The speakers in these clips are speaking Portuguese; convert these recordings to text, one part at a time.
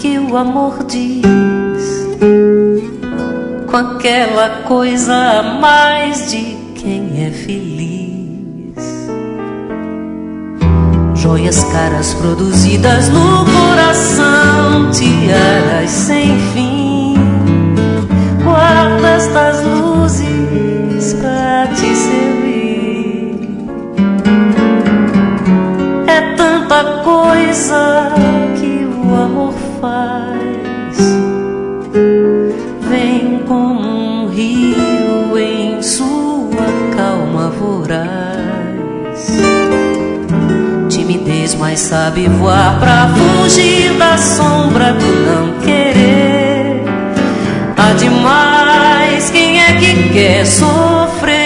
que o amor diz, com aquela coisa a mais de quem é feliz. Joias caras produzidas no coração, tiaras sem fim. Guarda estas luzes pra te servir. É tanta coisa que o amor faz, vem como um rio em sua calma voraz. Timidez, mas sabe voar pra fugir da sombra do não querer. Há demais, quem é que quer sofrer?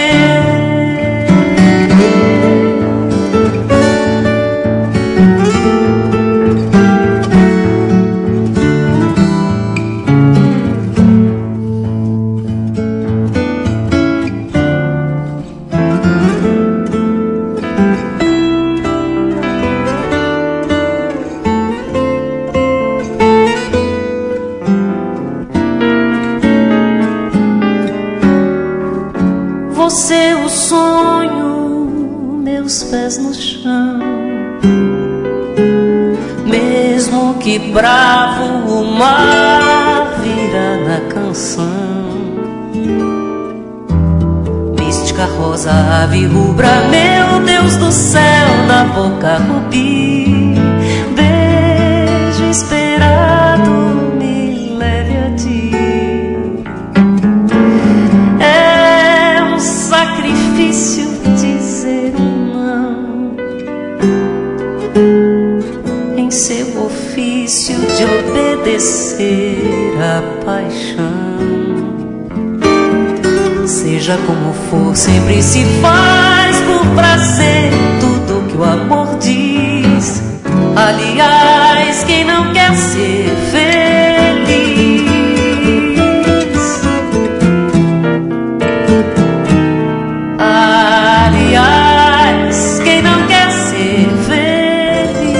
Você o sonho, meus pés no chão. Mesmo que bravo o mar vira na canção. Mística rosa, ave rubra, meu Deus do céu, da boca rubi. Beijo esperado, me leve a ti. Sacrifício dizer não em seu ofício de obedecer à paixão. Seja como for, sempre se faz por prazer tudo que o amor diz. Aliás, quem não quer ser feliz? Aliás, quem não quer ser feliz?